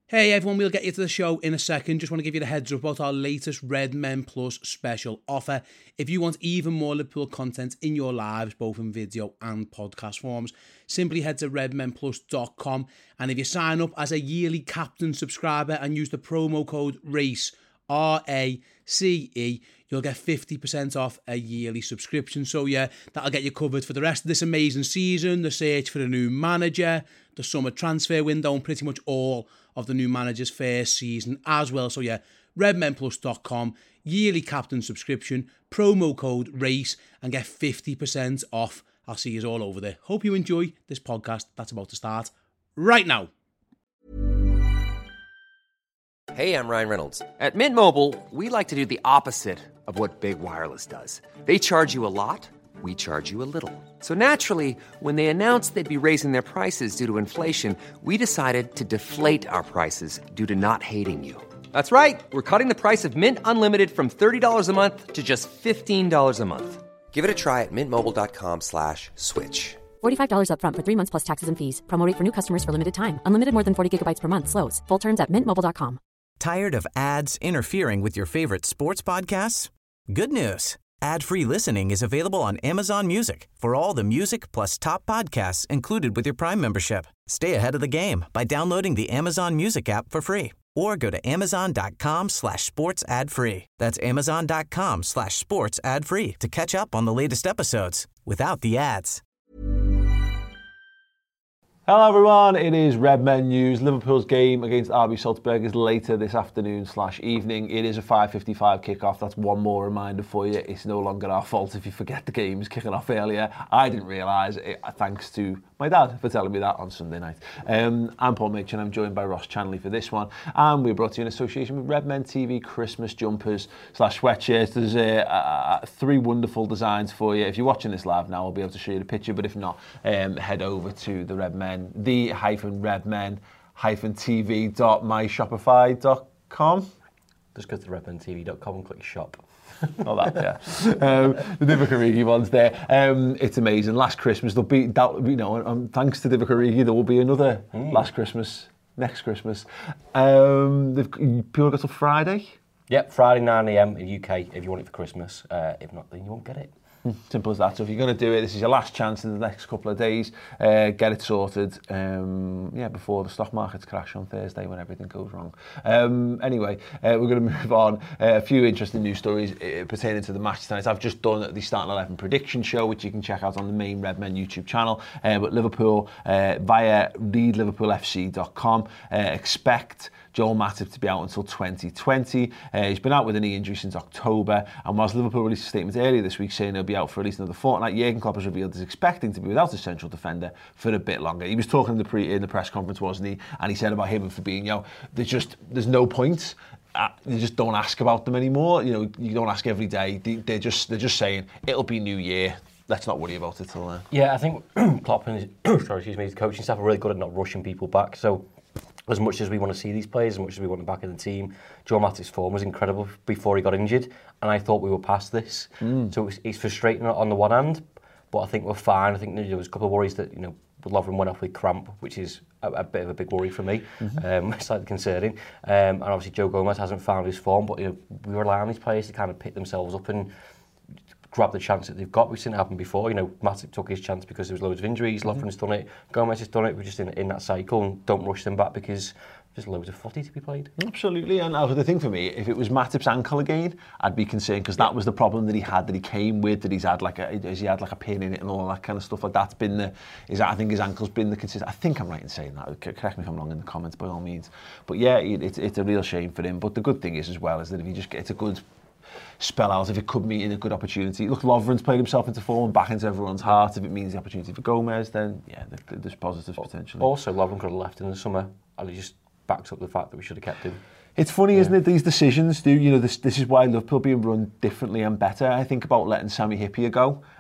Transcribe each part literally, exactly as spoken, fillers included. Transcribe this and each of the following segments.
Hey everyone, we'll get you to the show in a second. Just want to give you the heads up about our latest Red Men Plus special offer. If you want even more Liverpool content in your lives, both in video and podcast forms, simply head to red men plus dot com, and if you sign up as a yearly captain subscriber and use the promo code RACE, R A C E, you'll get fifty percent off a yearly subscription. So yeah, that'll get you covered for the rest of this amazing season, the search for a new manager, the summer transfer window, and pretty much all of the new manager's first season as well. So yeah, red men plus dot com, yearly captain subscription, promo code RACE, and get fifty percent off. I'll see you all over there. Hope you enjoy this podcast that's about to start right now. Hey, I'm Ryan Reynolds. At Mint Mobile, we like to do the opposite of what Big Wireless does. They charge you a lot, we charge you a little. So naturally, when they announced they'd be raising their prices due to inflation, we decided to deflate our prices due to not hating you. That's right. We're cutting the price of Mint Unlimited from thirty dollars a month to just fifteen dollars a month. Give it a try at mintmobile.com slash switch. forty-five dollars up front for three months plus taxes and fees. Promo rate for new customers for limited time. Unlimited more than forty gigabytes per month. Slows full terms at mint mobile dot com. Tired of ads interfering with your favorite sports podcasts? Good news. Ad-free listening is available on Amazon Music for all the music plus top podcasts included with your Prime membership. Stay ahead of the game by downloading the Amazon Music app for free or go to amazon.com slash sports ad free. That's amazon.com slash sports ad free to catch up on the latest episodes without the ads. Hello everyone, it is Red Men News. Liverpool's game against R B Salzburg is later this afternoon slash evening. It is a five fifty-five kickoff. That's one more reminder for you. It's no longer our fault if you forget the game is kicking off earlier. I didn't realise it, thanks to my dad for telling me that on Sunday night. Um, I'm Paul Mitch and I'm joined by Ross Chanley for this one. And we're brought to you in association with Red Men T V Christmas jumpers slash sweatshirts. There's uh, uh, three wonderful designs for you. If you're watching this live now, I'll be able to show you the picture, but if not, um, head over to the Red Men the hyphen redmen hyphen tv dot my shopify dot com. Just go to the redmen t v dot com and click shop. All that, yeah. Um, the Divock Origi one's there. Um, it's amazing. Last Christmas, there'll be, that, you know, um, thanks to Divock Origi, there will be another mm. Last Christmas, next Christmas. Um, they've, people got till Friday? Yep, Friday nine a m in U K if you want it for Christmas. Uh, if not, then you won't get it. Simple as that. So if you're going to do it, this is your last chance in the next couple of days. Uh, get it sorted, um, yeah, before the stock markets crash on Thursday when everything goes wrong. Um, anyway, uh, we're going to move on. Uh, a few interesting news stories uh, pertaining to the match tonight. I've just done the starting eleven prediction show, which you can check out on the main Red Men YouTube channel. Uh, but Liverpool, uh, via read liverpool f c dot com, uh, expect Joel Matip to be out until twenty twenty. Uh, he's been out with a knee injury since October, and whilst Liverpool released a statement earlier this week saying he'll be out for at least another fortnight, Jurgen Klopp has revealed he's expecting to be without a central defender for a bit longer. He was talking in the, pre, in the press conference, wasn't he? And he said about him and Fabinho, there's just there's no point. Uh, you just don't ask about them anymore. You know, you don't ask every day. They, they're just they're just saying it'll be New Year. Let's not worry about it till then. Yeah, I think Klopp and his, sorry, excuse me, his coaching staff are really good at not rushing people back. So as much as we want to see these players, as much as we want them back in the team, Joe Matip's form was incredible before he got injured, and I thought we were past this. Mm. So it's, it's frustrating on the one hand, but I think we're fine. I think there was a couple of worries that, you know, Lovren went off with cramp, which is a, a bit of a big worry for me. Mm-hmm. Um, it's slightly concerning. Um, and obviously Joe Gomez hasn't found his form, but you know, we rely on these players to kind of pick themselves up and grab the chance that they've got. We've seen it happen before. You know, Matip took his chance because there was loads of injuries. Mm-hmm. Lovren's done it. Gomez has done it. We're just in, in that cycle and don't rush them back because there's loads of footy to be played. Absolutely. And uh, the thing for me, if it was Matip's ankle again, I'd be concerned because yeah. that was the problem that he had, that he came with, that he's had like a, has he had like a pin in it and all that kind of stuff. Like that's been the, is I think his ankle's been the consistent. I think I'm right in saying that. Correct me if I'm wrong in the comments by all means. But yeah, it, it's it's a real shame for him. But the good thing is as well is that if he just gets a good spell out, if it could mean a good opportunity. Look, Lovren's played himself into form, back into everyone's heart. If it means the opportunity for Gomez, then yeah, there's positives potentially. Also, Lovren could have left in the summer, and he just backs up the fact that we should have kept him. It's funny, yeah. isn't it? These decisions do, you know, this this is why Liverpool being run differently and better. I think about letting Sami Hyypiä go.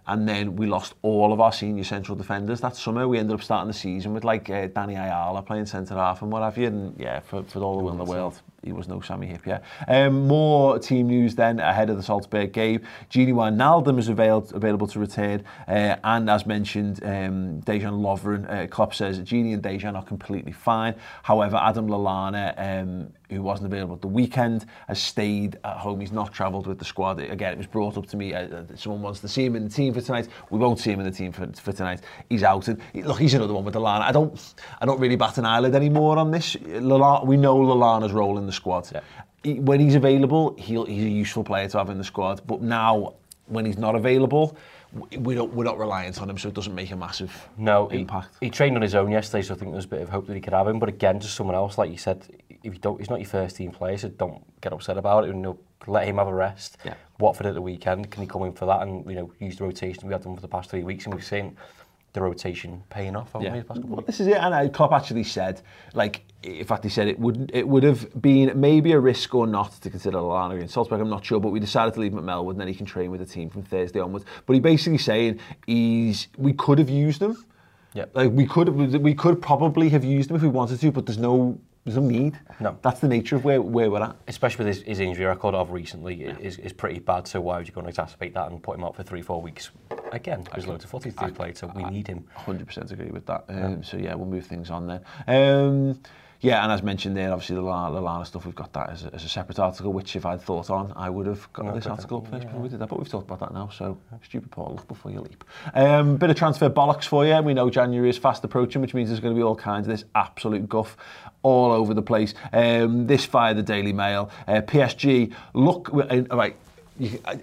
and then we lost all of our senior central defenders that summer. We ended up starting the season with like uh, Danny Ayala playing centre half and what have you, and yeah, for, for all the will in the world, he was no Sammy Hyypiä. Um, more team news then ahead of the Salzburg game. Gini Wijnaldum is available, available to return, uh, and as mentioned, um, Dejan Lovren, uh, Klopp says Gini and Dejan are completely fine. However, Adam Lallana, um, who wasn't available at the weekend, has stayed at home. He's not travelled with the squad. Again, it was brought up to me, uh, someone wants to see him in the team for tonight. We won't see him in the team for, for tonight. He's out. And look, he's another one with Lallana. I don't, I don't really bat an eyelid anymore on this. Lallana, we know Lallana's role in the squad. Yeah. He, when he's available, he'll, he's a useful player to have in the squad. But now, when he's not available, we don't, we're not reliant on him, so it doesn't make a massive no, impact. He, he trained on his own yesterday, so I think there was a bit of hope that he could have him. But again, just someone else, like you said, if you don't, he's not your first team player, so don't get upset about it. You know, let him have a rest. Yeah. Watford at the weekend, can he come in for that and you know use the rotation we had done for the past three weeks, and we've seen the rotation paying off, haven't yeah. we? Past well, this is it, and uh, Klopp actually said, like, in fact, he said it would it would have been maybe a risk or not to consider Lallana in Salzburg. I'm not sure, but we decided to leave him at Melwood, and then he can train with the team from Thursday onwards. But he basically saying he's we could have used him. Yeah, like we could we could probably have used him if we wanted to, but there's no. There's no need. No. That's the nature of where, where we're at. Especially with his, his injury record of recently yeah. is, is pretty bad, so why would you go and exacerbate that and put him out for three, four weeks? Again, there's loads of footy to play, so we I, need him. one hundred percent agree with that. Um, yeah. So yeah, we'll move things on then. Um, yeah, and as mentioned there, obviously the Lallana stuff, we've got that as a, as a separate article, which if I'd thought on, I would have got no, this article up first yeah. before we did that, but we've talked about that now, so stupid Paul, look before you leap. Um, bit of transfer bollocks for you. We know January is fast approaching, which means there's going to be all kinds of this absolute guff all over the place. Um, this via the Daily Mail. Uh, P S G, look, uh, right, you, I,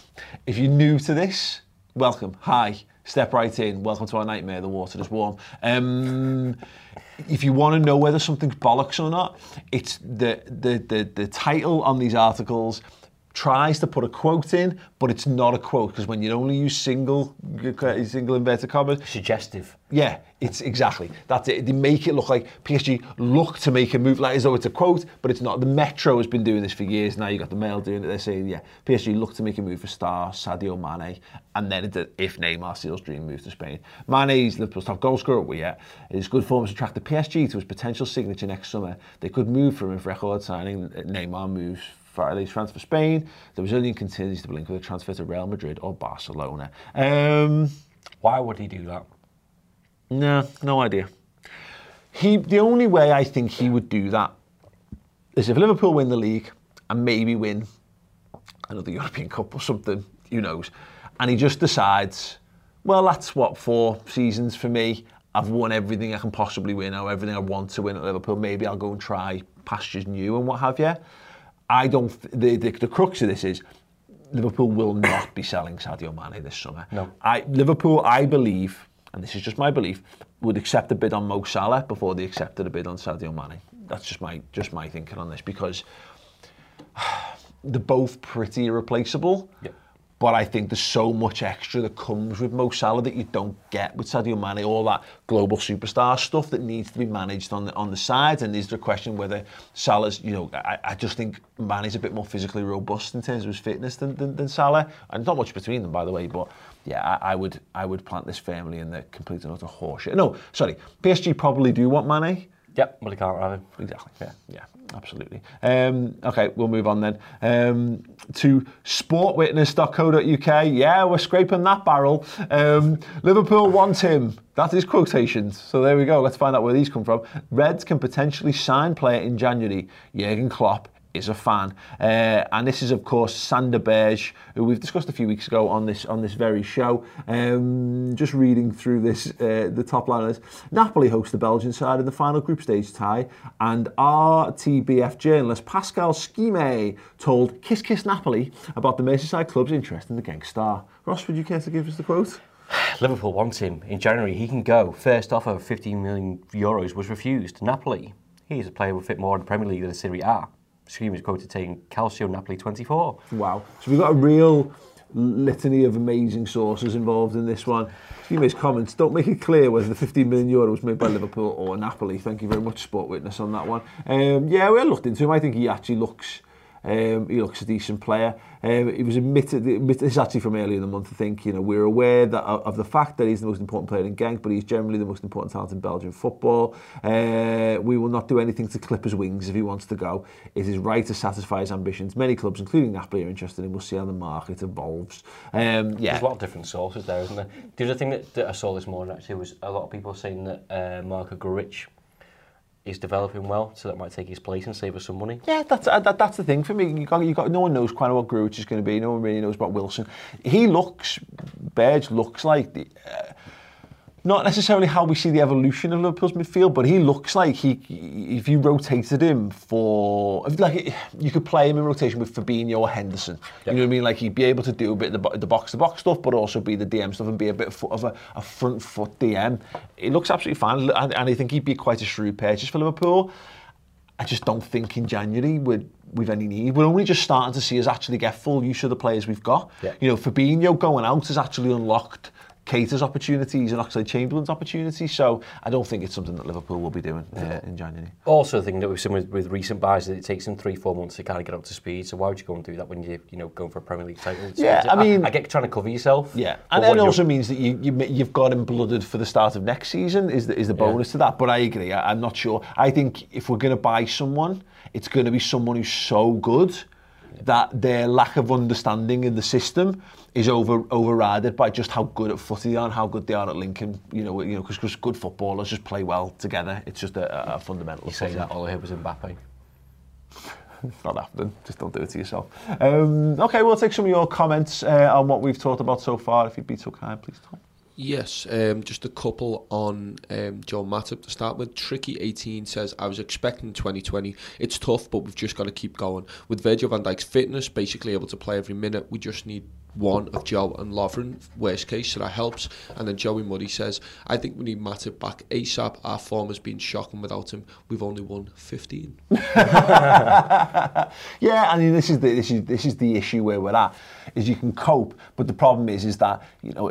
if you're new to this, welcome, hi, step right in, welcome to our nightmare, the water is warm. Um, if you want to know whether something's bollocks or not, it's the, the, the, the title on these articles tries to put a quote in, but it's not a quote, because when you only use single single inverted commas, suggestive. Yeah, it's exactly that's it. They make it look like P S G look to make a move like as though it's a quote, but it's not. The Metro has been doing this for years now. You got the Mail doing it. They're saying, yeah, P S G look to make a move for star Sadio Mane, and then it, if Neymar seals dream move to Spain. Mane's Liverpool's top goal scorer. Well, yeah, his good form has attracted P S G to his potential signature next summer. They could move for him if record signing. Neymar moves. Friday's transfer for Spain. The Brazilian continues to be linked with a transfer to Real Madrid or Barcelona. Um, Why would he do that? No, no idea. He, the only way I think he would do that is if Liverpool win the league and maybe win another European Cup or something, who knows, and he just decides, well, that's what, four seasons for me. I've won everything I can possibly win, or everything I want to win at Liverpool. Maybe I'll go and try pastures new and what have you. I don't. The, the the crux of this is Liverpool will not be selling Sadio Mane this summer. No. I Liverpool, I believe, and this is just my belief, would accept a bid on Mo Salah before they accepted a bid on Sadio Mane. That's just my just my thinking on this, because they're both pretty irreplaceable. Yep. But I think there's so much extra that comes with Mo Salah that you don't get with Sadio Mane, all that global superstar stuff that needs to be managed on the on the sides. And is there a question whether Salah's, you know, I, I just think Mane's a bit more physically robust in terms of his fitness than, than, than Salah. And not much between them, by the way, but yeah, I, I would I would plant this firmly in the complete and utter horseshit. No, sorry, P S G probably do want Mane. Yep, well, he can't have him. Exactly, yeah, yeah, absolutely. Um, okay, we'll move on then um, to sport witness dot co dot U K. Yeah, we're scraping that barrel. Um, Liverpool want him. That is quotations. So there we go. Let's find out where these come from. Reds can potentially sign player in January. Jurgen Klopp is a fan. Uh, and this is, of course, Sander Berge, who we've discussed a few weeks ago on this on this very show. Um, just reading through this, uh, the top line of this. Napoli host the Belgian side in the final group stage tie, and R T B F journalist Pascal Schime told Kiss Kiss Napoli about the Merseyside club's interest in the Genk star. Ross, would you care to give us the quote? Liverpool wants him. In January, he can go. First offer of fifteen million euros was refused. Napoli. He is a player who will fit more in the Premier League than the Serie A. Scheme is quoted saying Calcio Napoli twenty-four. Wow. So we've got a real litany of amazing sources involved in this one. Scheme's comments don't make it clear whether the fifteen million euro was made by Liverpool or Napoli. Thank you very much, Sport Witness, on that one. Um, yeah, we looked into him. I think he actually looks Um, he looks a decent player. Um, he was admitted, this is actually from earlier in the month, I think, you know, we're aware that of the fact that he's the most important player in Genk, but he's generally the most important talent in Belgian football. Uh, we will not do anything to clip his wings if he wants to go. It is right to satisfy his ambitions. Many clubs, including Napoli, are interested in. We'll see how the market evolves. Um, yeah. There's a lot of different sources there, isn't there? The other thing that, that I saw this morning, actually, was a lot of people saying that uh, Marko Grujic is developing well, so that might take his place and save us some money. Yeah, that's uh, that, that's the thing for me. You got, you got. No one knows quite what Grujic is going to be. No one really knows about Wilson. He looks, Berge looks like the, uh, not necessarily how we see the evolution of Liverpool's midfield, but he looks like he, if you rotated him for, like you could play him in rotation with Fabinho or Henderson. Yep. You know what I mean? Like he'd be able to do a bit of the, the box-to-box stuff, but also be the D M stuff and be a bit of a, a front foot D M. It looks absolutely fine, and, and I think he'd be quite a shrewd purchase for Liverpool. I just don't think in January we'd, we've any need. We're only just starting to see us actually get full use of the players we've got. Yeah. You know, Fabinho going out has actually unlocked Keita's opportunities and Oxlade-Chamberlain's opportunities, so I don't think it's something that Liverpool will be doing uh, in January. Also, the thing that we've seen with, with recent buys is it takes them three, four months to kind of get up to speed. So why would you go and do that when you you know going for a Premier League title? It's, yeah, it's, I mean, I, I get trying to cover yourself. Yeah, and it also means that you, you you've got him blooded for the start of next season. Is the, is the bonus yeah. to that? But I agree. I, I'm not sure. I think if we're going to buy someone, it's going to be someone who's so good that their lack of understanding in the system is over overridden by just how good at footy they are and how good they are at linking. You know, you know, because good footballers just play well together. It's just a, a fundamental. You say that all I heard was Mbappe. It's not happening. Just don't do it to yourself. Um, okay, we'll take some of your comments uh, on what we've talked about so far. If you'd be so kind, please, Tom. Yes, um, just a couple on um, Joel Matip to start with. Tricky eighteen says, I was expecting twenty twenty. It's tough, but we've just got to keep going. With Virgil van Dijk's fitness, basically able to play every minute, we just need one of Joe and Lovren, worst case, so that helps. And then Joey Muddy says, I think we need Matip back ASAP. Our form has been shocking without him. We've only won fifteen. Yeah, I mean, this is the this is this is the issue where we're at, is you can cope, but the problem is is that, you know,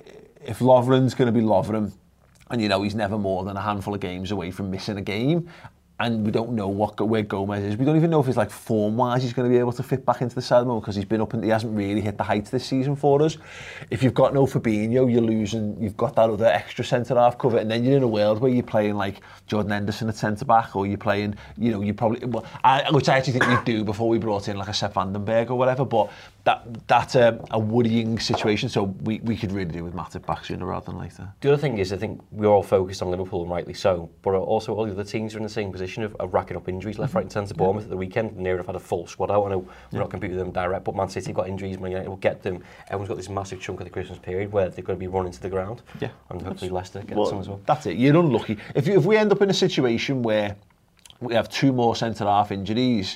if Lovren's going to be Lovren, and you know he's never more than a handful of games away from missing a game, and we don't know what where Gomez is. We don't even know if he's like form-wise he's going to be able to fit back into the side because he's been up and he hasn't really hit the heights this season for us. If you've got no Fabinho, you're losing. You've got that other extra centre-half cover, and then you're in a world where you're playing like Jordan Henderson at centre-back, or you're playing, you know, you probably, well, I, which I actually think we'd do before we brought in like a Sepp Vandenberg or whatever, but that that's a, a worrying situation, so we, we could really do with Matip back sooner rather than later. The other thing is, I think we're all focused on Liverpool, and rightly so, but also all the other teams are in the same position of, of racking up injuries left, right and centre. Bournemouth at the weekend, near enough had a full squad out. I know we're yeah. not competing with them direct, but Man City got injuries, Man United will get them. Everyone's got this massive chunk of the Christmas period where they're going to be running to the ground, yeah. and hopefully Leicester get well, some as well. That's it, you're unlucky. If, you, if we end up in a situation where we have two more centre-half injuries,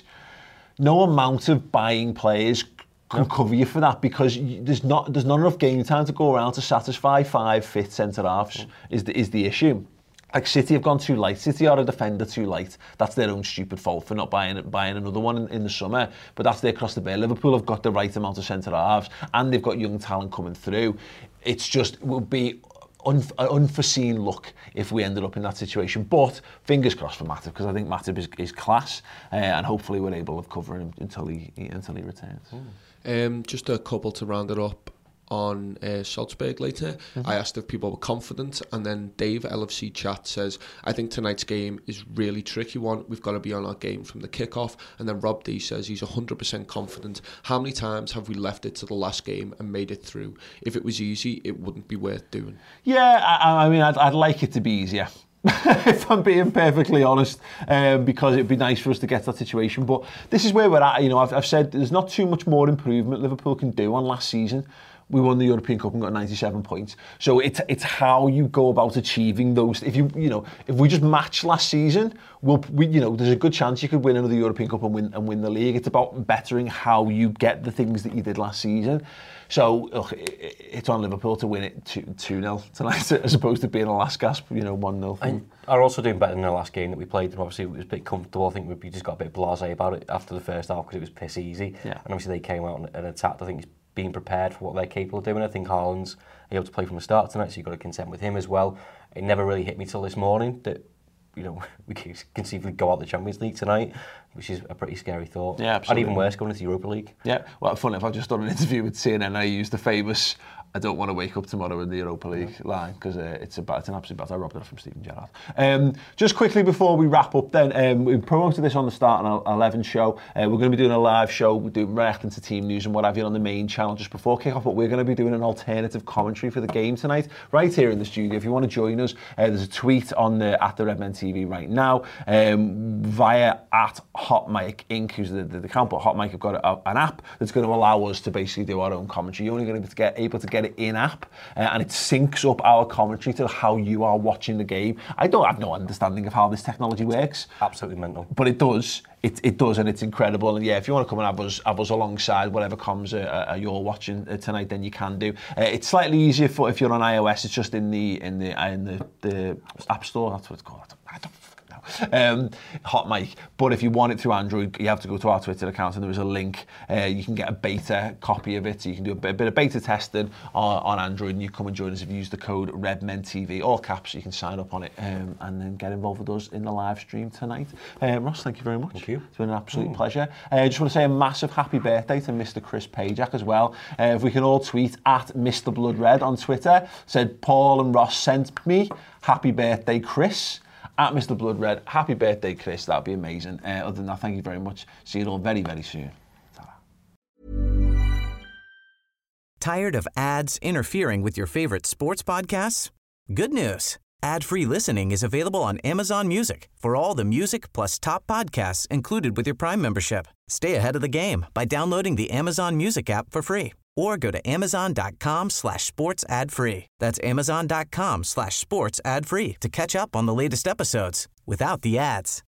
no amount of buying players can no. cover you for that, because there's not there's not enough game time to go around to satisfy five fit centre-halves mm. is the, is the issue. Like City have gone too light. City are a defender too light. That's their own stupid fault for not buying buying another one in, in the summer. But that's their cross the bear. Liverpool have got the right amount of centre-halves and they've got young talent coming through. It's just, it would be un, an unforeseen luck if we ended up in that situation. But fingers crossed for Matip, because I think Matip is, is class, uh, and hopefully we're able to cover him until he, until he returns. Mm. Um, just a couple to round it up. On uh, Salzburg later, mm-hmm. I asked if people were confident, and then Dave L F C chat says, I think tonight's game is really tricky one. We've got to be on our game from the kickoff. And then Rob D says he's one hundred percent confident. How many times have we left it to the last game and made it through? If it was easy, it wouldn't be worth doing. Yeah, I, I mean, I'd, I'd like it to be easier. If I'm being perfectly honest, um, because it'd be nice for us to get that situation. But this is where we're at. You know, I've, I've said there's not too much more improvement Liverpool can do on last season. We won the European Cup and got ninety-seven points. So it's it's how you go about achieving those. If you you know if we just match last season, we'll we, you know there's a good chance you could win another European Cup and win and win the league. It's about bettering how you get the things that you did last season. So look, it, it's on Liverpool to win it two nil tonight, as opposed to being a last gasp, you know, one nil. And are also doing better than the last game that we played. And obviously it was a bit comfortable. I think we just got a bit blasé about it after the first half because it was piss easy. Yeah. And obviously they came out and, and attacked. I think it's being prepared for what they're capable of doing. I think Haaland's able to play from the start tonight, so you've got to contend with him as well. It never really hit me till this morning that you know, we can conceivably go out the Champions League tonight, which is a pretty scary thought. Yeah, absolutely. And even worse, going into the Europa League. Yeah, well, funny enough, I've just done an interview with C N N and I used the famous I don't want to wake up tomorrow in the Europa League yeah. line because uh, it's, a, it's an absolute battle. I robbed it from Stephen Gerrard. Um, just quickly before we wrap up then, um, we promoted this on the Start on eleven show. Uh, we're going to be doing a live show, we're doing reacting to team news and what have you on the main channel just before kick-off, but we're going to be doing an alternative commentary for the game tonight, right here in the studio. If you want to join us, uh, there's a tweet on the at the Redmen T V right now um, via at Hot Mic Incorporated, who's the, the, the account, but Hot Mic have got a, an app that's going to allow us to basically do our own commentary. You're only going to be get, able to get it in-app, uh, and it syncs up our commentary to how you are watching the game. I don't have no understanding of how this technology works. Absolutely mental. But it does. It, it does, and it's incredible. And yeah, if you want to come and have us, have us alongside whatever comes uh, uh, you're watching uh, tonight, then you can do. Uh, it's slightly easier for if you're on iOS. It's just in the in the uh, in the, the App Store. That's what it's called. I don't Um, Hot Mic. But if you want it through Android, you have to go to our Twitter account and there is a link. Uh, you can get a beta copy of it, so you can do a bit, a bit of beta testing on, on Android, and you come and join us if you use the code RedmenTV, all caps. You can sign up on it um, and then get involved with us in the live stream tonight. Uh, Ross, thank you very much. Thank you. It's been an absolute oh. pleasure. I uh, just want to say a massive happy birthday to Mister Chris Pajak as well. Uh, if we can all tweet at Mister Blood Red on Twitter, said Paul and Ross sent me happy birthday, Chris. At Mister Blood Red, happy birthday, Chris. That'd be amazing. Uh, other than that, thank you very much. See you all very, very soon. Ta-da. Tired of ads interfering with your favorite sports podcasts? Good news. Ad-free listening is available on Amazon Music for all the music plus top podcasts included with your Prime membership. Stay ahead of the game by downloading the Amazon Music app for free or go to amazon.com slash sports ad free. That's amazon.com slash sports ad free to catch up on the latest episodes without the ads.